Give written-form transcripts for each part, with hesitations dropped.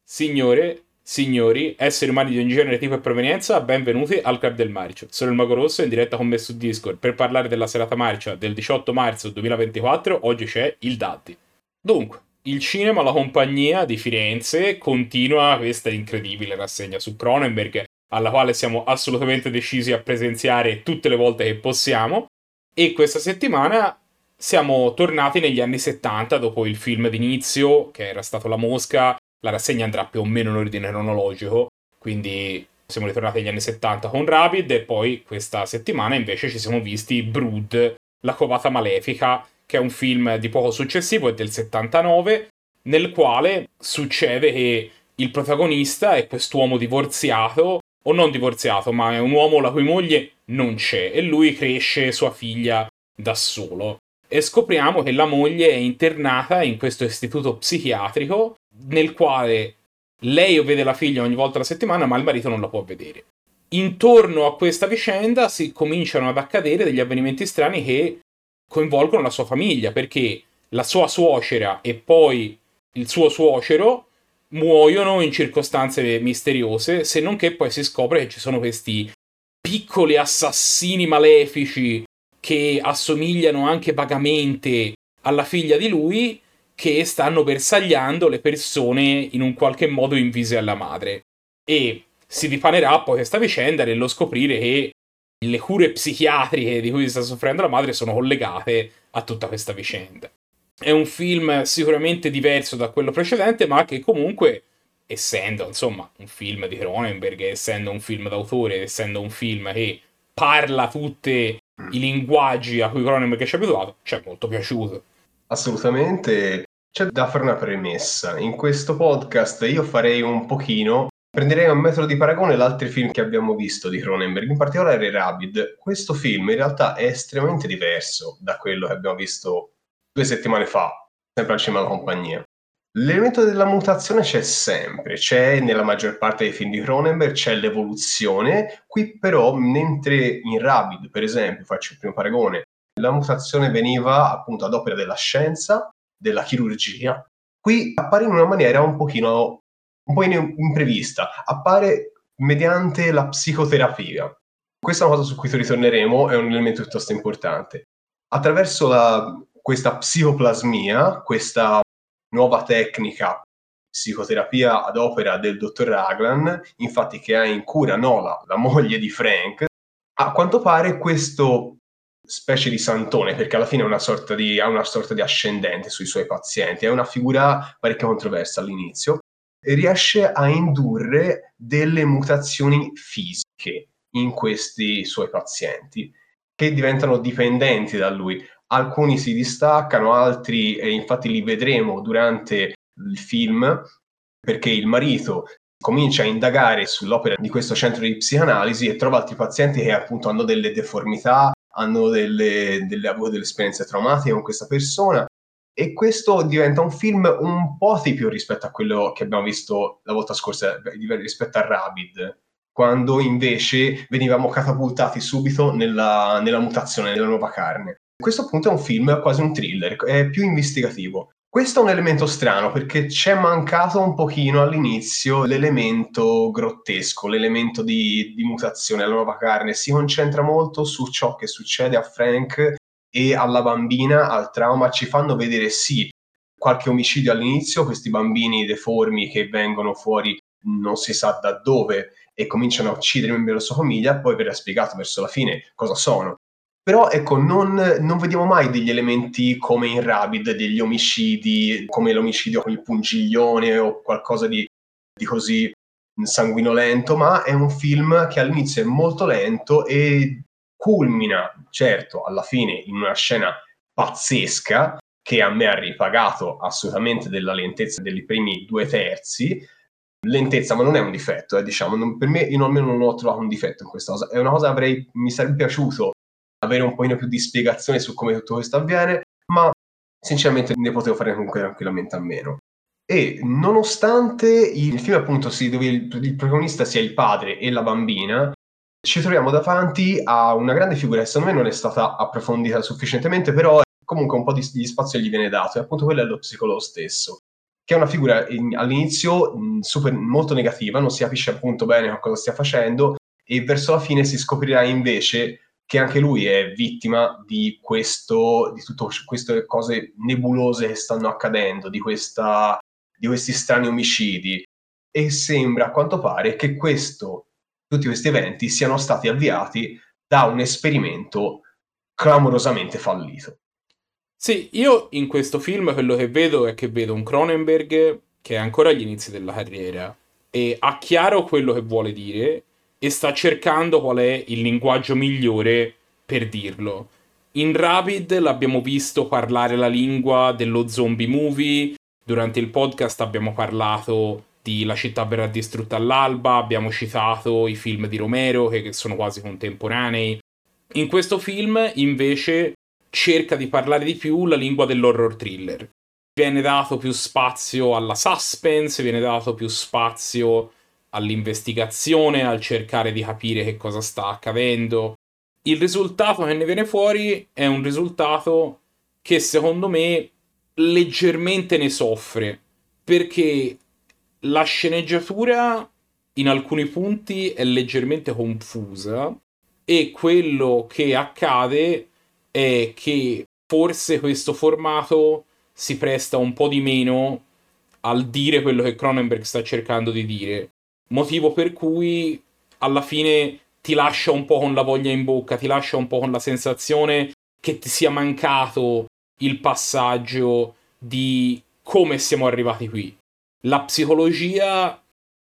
Signori, esseri umani di ogni genere, tipo e provenienza, benvenuti al Club del Marcio. Sono il Mago Rosso in diretta con me su Discord per parlare della serata marcia del 18 marzo 2024. Oggi c'è il Daddy. Dunque, il cinema, la compagnia di Firenze continua questa incredibile rassegna su Cronenberg, alla quale siamo assolutamente decisi a presenziare tutte le volte che possiamo. E questa settimana siamo tornati negli anni 70 dopo il film d'inizio, che era stato La Mosca. La rassegna andrà più o meno in ordine cronologico, quindi siamo ritornati agli anni 70 con Rabid e poi questa settimana invece ci siamo visti Brood, La covata malefica, che è un film di poco successivo, è del 79, nel quale succede che il protagonista è quest'uomo divorziato, o non divorziato, ma è un uomo la cui moglie non c'è e lui cresce sua figlia da solo. E scopriamo che la moglie è internata in questo istituto psichiatrico nel quale lei vede la figlia ogni volta alla settimana, ma il marito non la può vedere. Intorno a questa vicenda si cominciano ad accadere degli avvenimenti strani che coinvolgono la sua famiglia, perché la sua suocera e poi il suo suocero muoiono in circostanze misteriose, se non che poi si scopre che ci sono questi piccoli assassini malefici che assomigliano anche vagamente alla figlia di lui, che stanno bersagliando le persone in un qualche modo invise alla madre. E si dipanerà poi questa vicenda nello scoprire che le cure psichiatriche di cui sta soffrendo la madre sono collegate a tutta questa vicenda. È un film sicuramente diverso da quello precedente, ma che comunque, essendo insomma un film di Cronenberg, essendo un film d'autore, essendo un film che parla tutti i linguaggi a cui Cronenberg ci ha abituato, ci è molto piaciuto. Assolutamente. C'è da fare una premessa. In questo podcast io prenderei un metodo di paragone gli altri film che abbiamo visto di Cronenberg, in particolare Rabid. Questo film in realtà è estremamente diverso da quello che abbiamo visto 2 settimane fa, sempre al cinema della compagnia. L'elemento della mutazione c'è sempre, c'è nella maggior parte dei film di Cronenberg, c'è l'evoluzione. Qui però, mentre in Rabid, per esempio, faccio il primo paragone, la mutazione veniva appunto ad opera della scienza, della chirurgia. Qui appare in una maniera un po' imprevista, appare mediante la psicoterapia. Questa è una cosa su cui ritorneremo, è un elemento piuttosto importante. Attraverso questa psicoplasmia, questa nuova tecnica psicoterapia ad opera del dottor Raglan, infatti che ha in cura Nola, la moglie di Frank, a quanto pare questo specie di santone, perché alla fine ha una sorta di ascendente sui suoi pazienti, è una figura parecchio controversa all'inizio, e riesce a indurre delle mutazioni fisiche in questi suoi pazienti, che diventano dipendenti da lui. Alcuni si distaccano, altri, e infatti li vedremo durante il film, perché il marito comincia a indagare sull'opera di questo centro di psicanalisi e trova altri pazienti che appunto hanno delle deformità, hanno avuto delle esperienze traumatiche con questa persona, e questo diventa un film un po' atipico rispetto a quello che abbiamo visto la volta scorsa, rispetto a Rabid, quando invece venivamo catapultati subito nella mutazione della nuova carne. Questo appunto è un film quasi un thriller, è più investigativo. Questo è un elemento strano perché c'è mancato un pochino all'inizio l'elemento grottesco, l'elemento di mutazione alla nuova carne. Si concentra molto su ciò che succede a Frank e alla bambina, al trauma. Ci fanno vedere sì qualche omicidio all'inizio, questi bambini deformi che vengono fuori non si sa da dove e cominciano a uccidere i membri della sua famiglia, poi verrà spiegato verso la fine cosa sono. Però ecco, non vediamo mai degli elementi come in Rabid, degli omicidi, come l'omicidio con il pungiglione o qualcosa di così sanguinolento, ma è un film che all'inizio è molto lento e culmina, certo, alla fine in una scena pazzesca che a me ha ripagato assolutamente della lentezza dei primi 2/3. Lentezza, ma non è un difetto, diciamo, per me io almeno non ho trovato un difetto in questa cosa. È una cosa mi sarebbe piaciuto avere un pochino più di spiegazione su come tutto questo avviene, ma sinceramente ne potevo fare comunque tranquillamente a meno. E nonostante il film appunto dove il protagonista sia il padre e la bambina, ci troviamo davanti a una grande figura che secondo me non è stata approfondita sufficientemente, però comunque un po' di spazio gli viene dato, e appunto quello è lo psicologo stesso, che è una figura all'inizio molto negativa, non si capisce appunto bene cosa stia facendo, e verso la fine si scoprirà invece che anche lui è vittima di tutte queste cose nebulose che stanno accadendo, di questi strani omicidi, e sembra a quanto pare che tutti questi eventi siano stati avviati da un esperimento clamorosamente fallito. Sì, io in questo film quello che vedo è che vedo un Cronenberg che è ancora agli inizi della carriera e ha chiaro quello che vuole dire e sta cercando qual è il linguaggio migliore per dirlo. In Rabid l'abbiamo visto parlare la lingua dello zombie movie, durante il podcast abbiamo parlato di La città verrà distrutta all'alba, abbiamo citato i film di Romero che sono quasi contemporanei. In questo film invece cerca di parlare di più la lingua dell'horror thriller. Viene dato più spazio alla suspense, viene dato più spazio all'investigazione, al cercare di capire che cosa sta accadendo. Il risultato che ne viene fuori è un risultato che secondo me leggermente ne soffre, perché la sceneggiatura in alcuni punti è leggermente confusa e quello che accade è che forse questo formato si presta un po' di meno al dire quello che Cronenberg sta cercando di dire, motivo per cui alla fine ti lascia un po' con la voglia in bocca, ti lascia un po' con la sensazione che ti sia mancato il passaggio di come siamo arrivati qui. La psicologia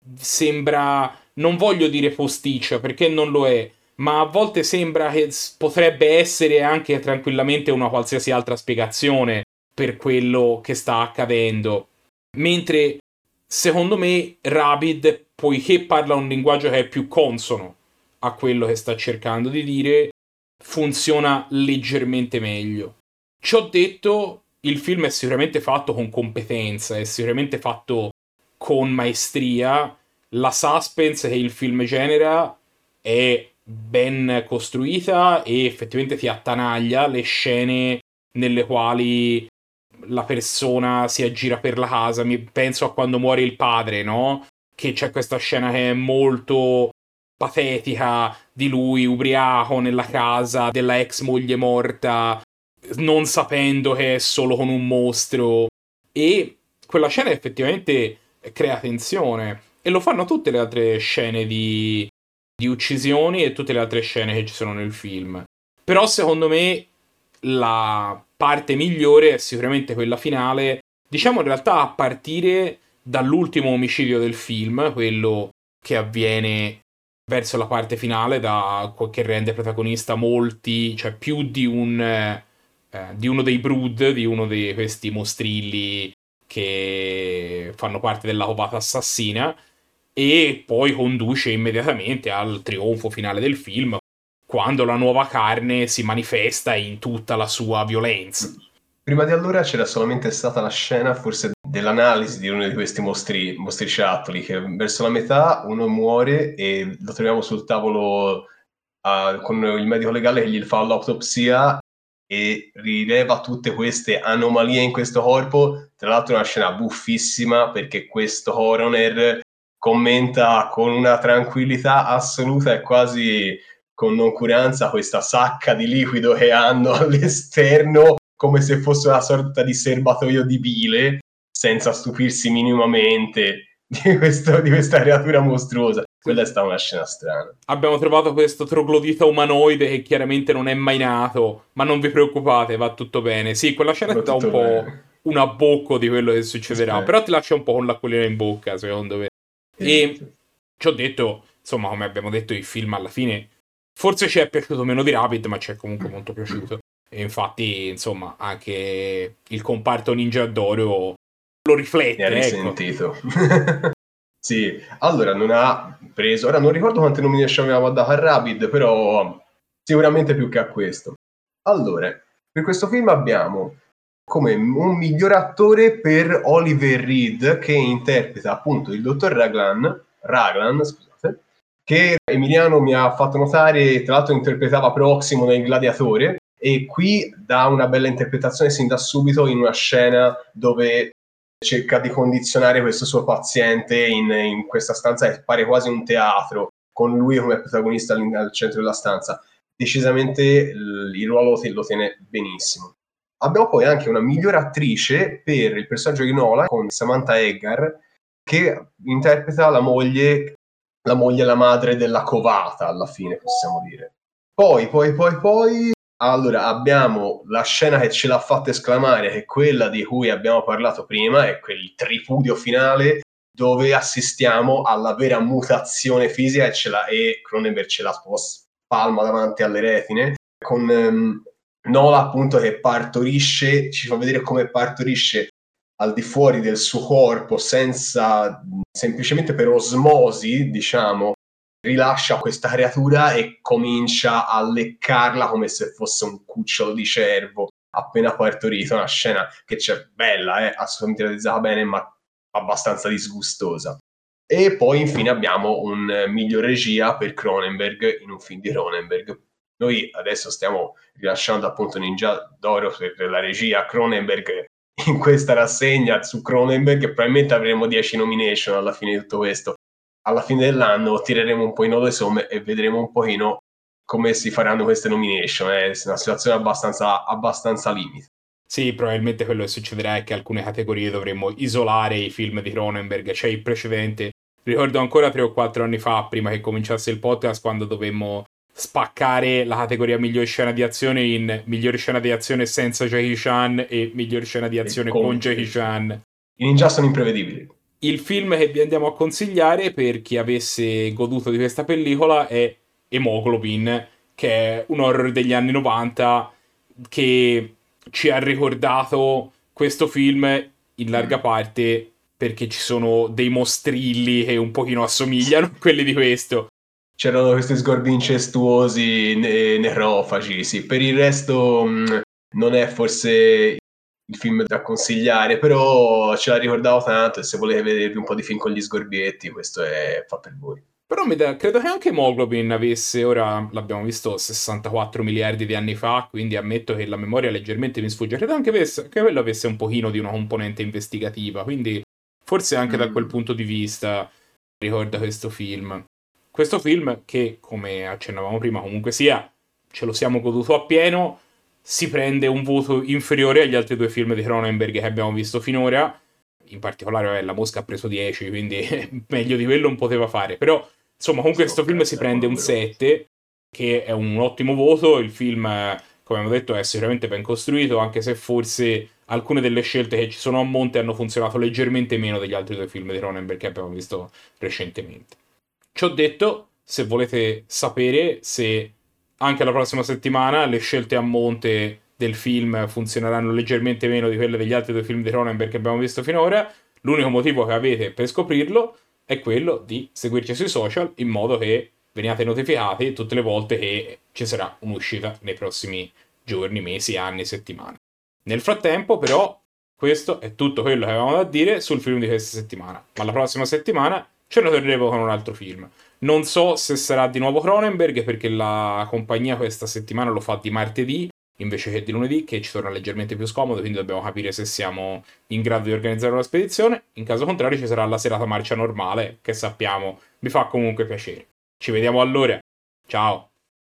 sembra, non voglio dire posticcia perché non lo è, ma a volte sembra che potrebbe essere anche tranquillamente una qualsiasi altra spiegazione per quello che sta accadendo. Mentre, secondo me, Rabid, poiché parla un linguaggio che è più consono a quello che sta cercando di dire, funziona leggermente meglio. Ciò detto, il film è sicuramente fatto con competenza, è sicuramente fatto con maestria. La suspense che il film genera è ben costruita e effettivamente ti attanaglia. Le scene nelle quali la persona si aggira per la casa, penso a quando muore il padre, no? Che c'è questa scena che è molto patetica di lui ubriaco nella casa della ex moglie morta, non sapendo che è solo con un mostro, e quella scena effettivamente crea tensione, e lo fanno tutte le altre scene di uccisioni e tutte le altre scene che ci sono nel film. Però secondo me la parte migliore è sicuramente quella finale, diciamo in realtà a partire dall'ultimo omicidio del film, quello che avviene verso la parte finale, che rende protagonista molti, cioè più di di uno dei Brood, di uno di questi mostrilli che fanno parte della covata assassina, e poi conduce immediatamente al trionfo finale del film, quando la nuova carne si manifesta in tutta la sua violenza. Prima di allora c'era solamente stata la scena forse dell'analisi di uno di questi mostriciattoli, che verso la metà uno muore e lo troviamo sul tavolo con il medico legale che gli fa l'autopsia e rileva tutte queste anomalie in questo corpo. Tra l'altro è una scena buffissima perché questo coroner commenta con una tranquillità assoluta e quasi con noncuranza questa sacca di liquido che hanno all'esterno, come se fosse una sorta di serbatoio di bile, senza stupirsi minimamente di questa creatura mostruosa. Quella è stata una scena strana. Abbiamo trovato questo troglodita umanoide che chiaramente non è mai nato, ma non vi preoccupate, va tutto bene. Sì, quella scena ti dà un po' un abbocco di quello che succederà, però ti lascia un po' con l'acquolina in bocca, secondo me. E ci ho detto, insomma, come abbiamo detto, il film alla fine forse ci è piaciuto meno di Rabid, ma ci è comunque molto piaciuto. E infatti, insomma, anche il comparto Ninja d'Oro lo riflette. Ne ha risentito. Ecco. Sì, allora non ha preso, ora non ricordo quante nomination avevamo dato a Rabid, però sicuramente più che a questo. Allora, per questo film abbiamo come un miglior attore per Oliver Reed, che interpreta appunto il dottor Raglan, scusate, che Emiliano mi ha fatto notare, tra l'altro interpretava Proximo nel Gladiatore, e qui dà una bella interpretazione sin da subito in una scena dove cerca di condizionare questo suo paziente in questa stanza che pare quasi un teatro, con lui come protagonista al centro della stanza. Decisamente il ruolo lo tiene benissimo. Abbiamo poi anche una migliore attrice per il personaggio di Nola, con Samantha Eggar, che interpreta la moglie e la madre della covata, alla fine, possiamo dire. Poi, allora, abbiamo la scena che ce l'ha fatta esclamare, che è quella di cui abbiamo parlato prima, è quel tripudio finale dove assistiamo alla vera mutazione fisica e Cronenberg ce la spalma davanti alle retine, con Nola appunto che partorisce, ci fa vedere come partorisce al di fuori del suo corpo, semplicemente per osmosi, diciamo, rilascia questa creatura e comincia a leccarla come se fosse un cucciolo di cervo appena partorito. Una scena che c'è bella, assolutamente realizzata bene, ma abbastanza disgustosa. E poi infine abbiamo un miglior regia per Cronenberg in un film di Cronenberg. Noi adesso stiamo rilasciando appunto Ninja d'Oro per la regia Cronenberg in questa rassegna su Cronenberg, e probabilmente avremo 10 nomination alla fine di tutto questo. Alla fine dell'anno tireremo un pochino le somme e vedremo un pochino come si faranno queste nomination. È una situazione abbastanza limite. Sì, probabilmente quello che succederà è che alcune categorie dovremmo isolare i film di Cronenberg, cioè il precedente. Ricordo ancora 3 o 4 anni fa, prima che cominciasse il podcast, quando dovemmo spaccare la categoria miglior scena di azione in miglior scena di azione senza Jackie Chan e miglior scena di azione con Jackie Chan. I ninja sono imprevedibili. Il film che vi andiamo a consigliare per chi avesse goduto di questa pellicola è Hemoglobin, che è un horror degli anni 90 che ci ha ricordato questo film in larga parte perché ci sono dei mostrilli che un pochino assomigliano a quelli di questo. C'erano questi sgorbi incestuosi necrofagi, sì. Per il resto non è forse il film da consigliare, però ce la ricordavo tanto, e se volete vedervi un po' di film con gli sgorbietti, questo fa per voi. Però credo che anche Hemoglobin avesse, ora l'abbiamo visto 64 miliardi di anni fa, quindi ammetto che la memoria leggermente mi sfugge, credo anche che quello avesse un pochino di una componente investigativa, quindi forse anche da quel punto di vista ricorda questo film. Questo film che, come accennavamo prima, comunque sia, ce lo siamo goduto appieno, si prende un voto inferiore agli altri 2 film di Cronenberg che abbiamo visto finora. In particolare La Mosca ha preso 10, quindi meglio di quello non poteva fare. Però, insomma, con questo film si prende un 7, che è un ottimo voto. Il film, come abbiamo detto, è sicuramente ben costruito, anche se forse alcune delle scelte che ci sono a monte hanno funzionato leggermente meno degli altri 2 film di Cronenberg che abbiamo visto recentemente. Ciò detto, se volete sapere se anche la prossima settimana le scelte a monte del film funzioneranno leggermente meno di quelle degli altri 2 film di Cronenberg che abbiamo visto finora, l'unico motivo che avete per scoprirlo è quello di seguirci sui social in modo che veniate notificati tutte le volte che ci sarà un'uscita nei prossimi giorni, mesi, anni, settimane. Nel frattempo, però, questo è tutto quello che avevamo da dire sul film di questa settimana. Ma la prossima settimana ce ne torneremo con un altro film. Non so se sarà di nuovo Cronenberg, perché la compagnia questa settimana lo fa di martedì invece che di lunedì, che ci torna leggermente più scomodo, quindi dobbiamo capire se siamo in grado di organizzare una spedizione. In caso contrario ci sarà la serata marcia normale, che sappiamo vi fa comunque piacere. Ci vediamo allora. Ciao!